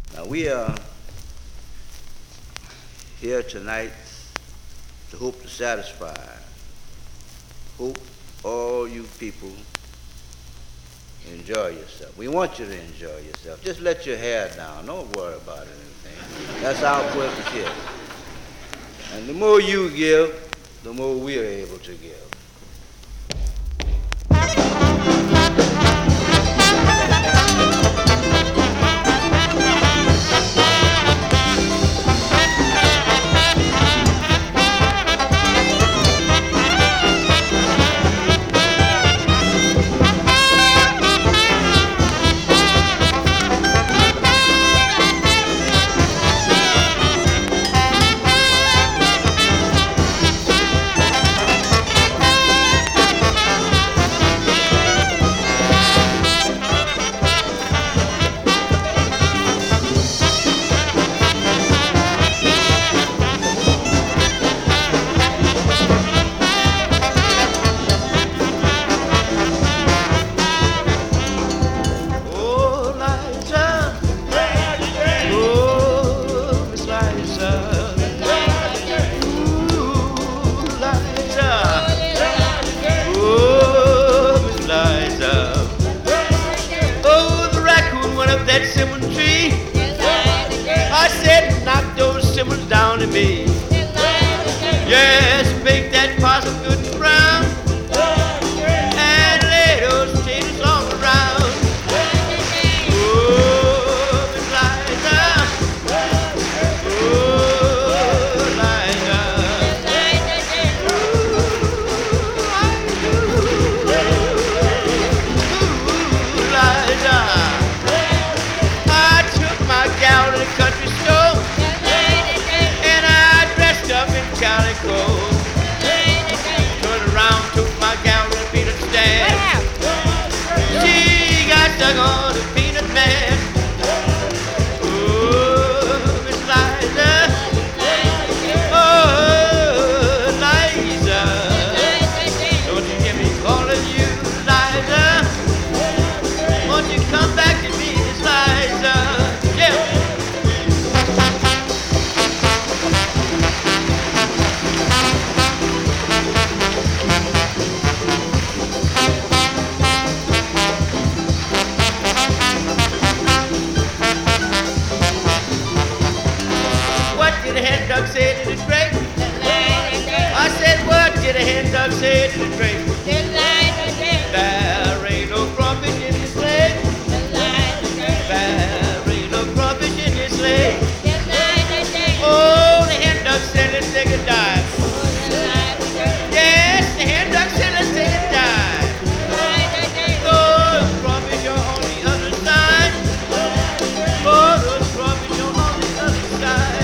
Now we are here tonight to hope to satisfy. Hope all you people enjoy yourself. We want you to enjoy yourself. Just let your hair down. Don't worry about anything. That's our purpose here. And the more you give, the more we are able to give. Down to me. Yes, bake that possum good and brown, and lay those potatoes all around. Oh, Miss Liza. Oh, Liza. Ooh, Liza. I took my gal to the country store. Calico. Turned around, took my gal to the peanut stand. She got stuck on the peanut man. Oh, Miss Liza. Oh, Liza. Don't you hear me calling you, Liza? Won't you come back to me, Miss Liza? Yeah. The hen dog said to the drake. I said, what did the hen dog say to the drake? There ain't no crawfish in this lake. There ain't no crawfish in this lake. Oh, the hen dog said, let's take a dive. Yes, the hen dog said, let's take a dive. Those crawfish are on the other side. Oh, those crawfish are on the other side.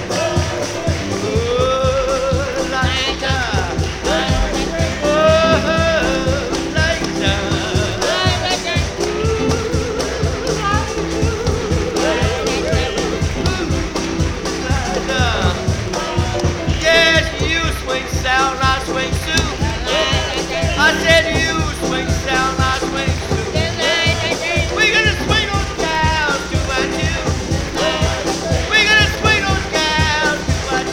I said you swing sound, I swing too. We're gonna swing those gals two by two. We're gonna swing those gals two by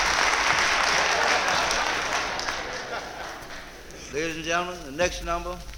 Ladies and gentlemen, the next number